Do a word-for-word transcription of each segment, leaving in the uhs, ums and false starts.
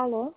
Алло.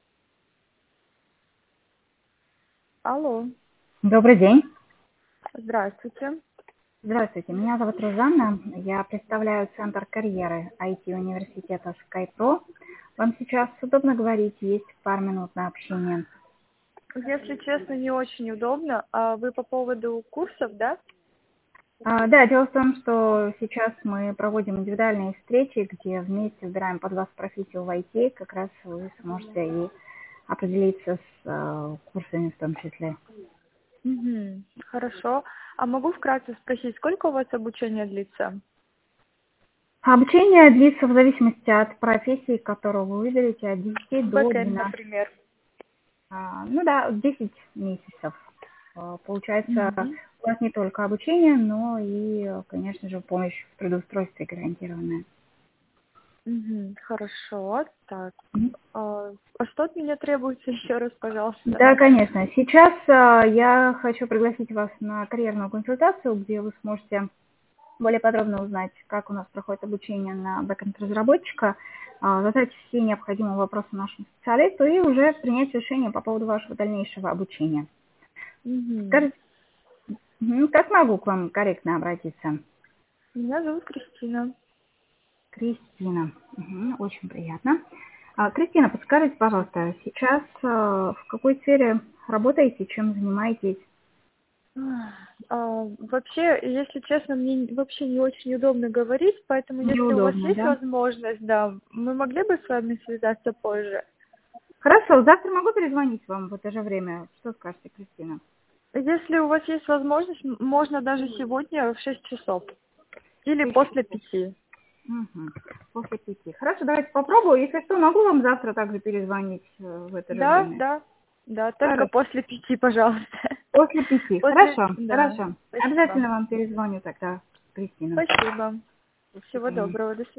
Алло. Добрый день. Здравствуйте. Здравствуйте, меня зовут Рузанна. Я представляю Центр карьеры ай ти-университета SkyPro. Вам сейчас удобно говорить? Есть пару минут на общение. Если честно, не очень удобно. А вы по поводу курсов, да? А, да, дело в том, что сейчас мы проводим индивидуальные встречи, где вместе выбираем под вас профессию в ай ти. Как раз вы сможете и определиться с э, курсами в том числе. Угу. Хорошо. А могу вкратце спросить, сколько у вас обучение длится? Обучение длится в зависимости от профессии, которую вы выберете, от десяти до Бэкэнд, двенадцати. например. А, Ну да, десять месяцев. А, Получается, Угу. у вас не только обучение, но и, конечно же, помощь в трудоустройстве гарантированная. Угу. Хорошо. Так. Мгм. А, а что от меня требуется еще раз, пожалуйста? Да, конечно. Сейчас а, я хочу пригласить вас на карьерную консультацию, где вы сможете более подробно узнать, как у нас проходит обучение на бэкэнд-разработчика, а, задать все необходимые вопросы нашему специалисту и уже принять решение по поводу вашего дальнейшего обучения. Угу. Скажите, мгм, как могу к вам корректно обратиться? Меня зовут Кристина. Кристина. Мгм, очень приятно. А, Кристина, подскажите, пожалуйста, сейчас э, в какой сфере работаете, чем занимаетесь? А, вообще, если честно, мне вообще не очень удобно говорить, поэтому если у вас Неудобно, есть да? возможность, да, мы могли бы с вами связаться позже. Хорошо, завтра могу перезвонить вам в это же время. Что скажете, Кристина? Если у вас есть возможность, м- можно даже сегодня в шесть часов или Шесть после часов. пяти. Мгм, после пяти. Хорошо, давайте попробую. Если что, могу вам завтра также перезвонить э, в это же Да, время. да, да, только Хорошо. после пяти, пожалуйста. После пяти. После, Хорошо, да, хорошо. спасибо. Обязательно вам перезвоню тогда, Кристина. Спасибо. До Всего свидания. доброго, до свидания.